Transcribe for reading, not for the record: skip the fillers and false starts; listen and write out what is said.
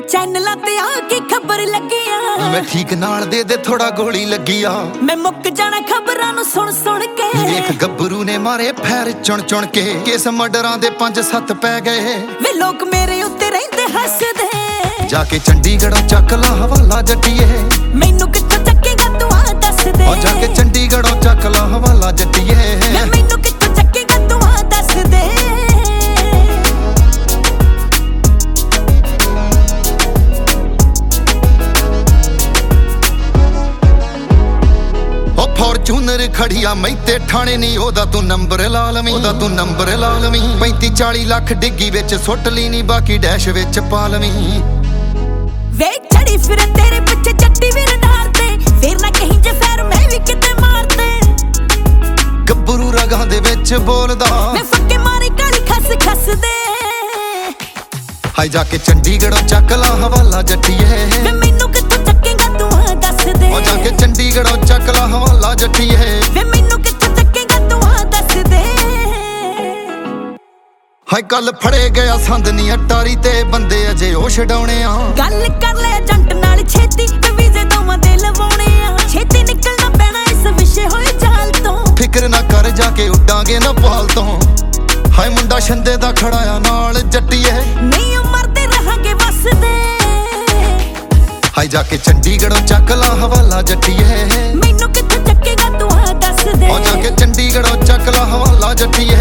चैनलां ते आके खबर लगी आ मैं ठीक नाल दे थोड़ा गोली लगी आ मैं मुक जाना खबरां नूं सुन के देख गब्बरू ने मारे फैर चुन के किस मर्डरां दे 5-7 पै गए वे लोग मेरे उत्ते रहिंदे हसदे जाके चंडीगढ़ों चक ला हवाला जट्टिए मैनू कित्थों चक्केगा तू आ दस दे जाके चंडीगढ़ों चक ला हवाला जट्टिए मैनू कित्थों चक्केगा तू आ दस दे फॉर्चूनर खड़िया मैते ठाणे नी ओदा तू नंबर ला लवीं 35-40 लाख डिग्गी विच सुट ली नी बाकी डैश विच पा लवीं वे चढ़ी फिर तेरे पिछे चट्टी भी रडार ते फिर ना कहीं जे फैर मैं भी किते मार दे गब्बरू रगां दे विच बोलदा मैं फक्के मारे काली खस दे हाय जाके चंडीगढ़ों चक ला हवाला जट्टिए वे मैनू कित्थों चक्केगा तू आ दस दे जाके चंडीगढ़ों चक ला हवाला जट्टिए वे मैनू कित्थों चक्केगा तू आ दस दे हाय कल फड़े गया संद नी अटारी ते बंदे अजे ओ छडाउणे आ गल कर ले जंट नाल छेती ते वीजे दोवां दे लवाउणे आ छेती निकलना पैना इस विषे होए जाल तो फिक्र ना कर जाके उडांगे ना पाल तो हाय मुंडा छंदे दा खड़ाया नाल जट्टिए नहीं मरदे रहांगे बस दे हाय जाके चंडीगढ़ों चक ला हवाला जट्टिए मैनू कित्थों चक्केगा तू आ दस दे जाके चंडीगढ़ों चक ला हवाला जट्टिए